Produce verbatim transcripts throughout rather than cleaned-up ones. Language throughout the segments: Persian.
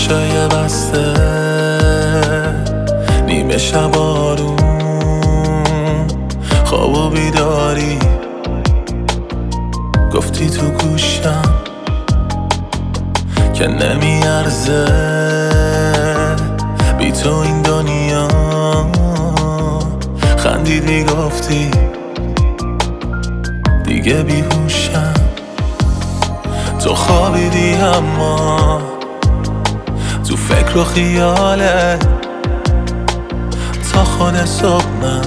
چشای بسته نیمه شب آروم خواب و بیداری گفتی تو گوشم که نمیارزه بی تو این دنیا. خندیدی گفتی دیگه بیهوشم. تو خوابیدی اما تو فکر و خیاله تا خود صبح من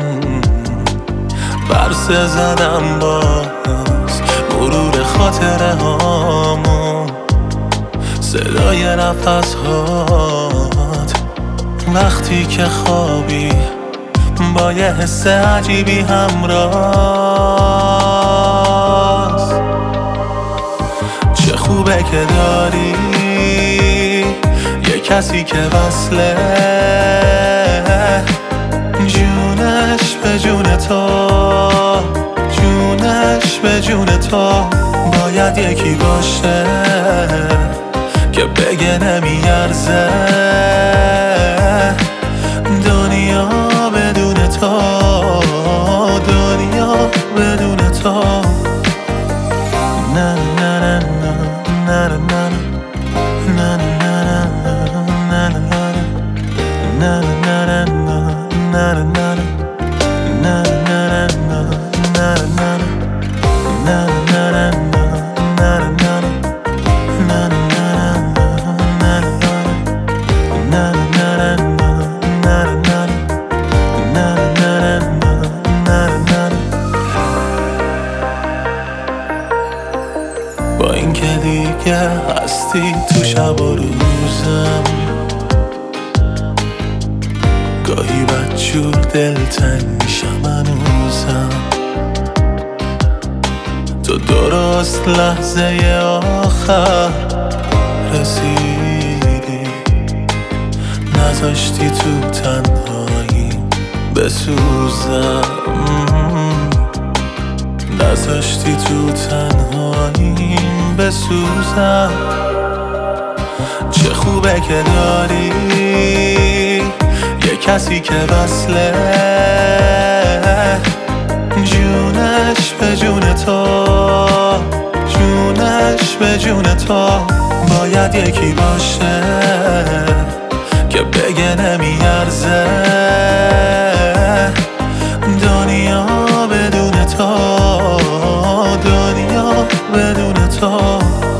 برسه زدم باز مرور خاطره هامون صدای نفس هات وقتی که خوابی با یه حس عجیبی همراز. چه خوبه که داری یه کسی که وصله جونش به جون تو جونش به جون تو. باید یکی باشه که بگه نمیارزه دنیا بدون تو دنیا بدون تو. نه نه نه نه نه نه نه با این که دیگه هستی تو شب و روزم گاهی بدجور دلتنگ میشم هنوزم. تو درست لحظه آخر رسیدی نذاشتی تو تنهایی بسوزم نذاشتی تو تنهایی بسوزم. چه خوبه که داری یه کسی که وصله جونش به جون تو جونش به جون تو. باید یکی باشه که بگه نمیارزه دنیا بدون تو دنیا بدون تو.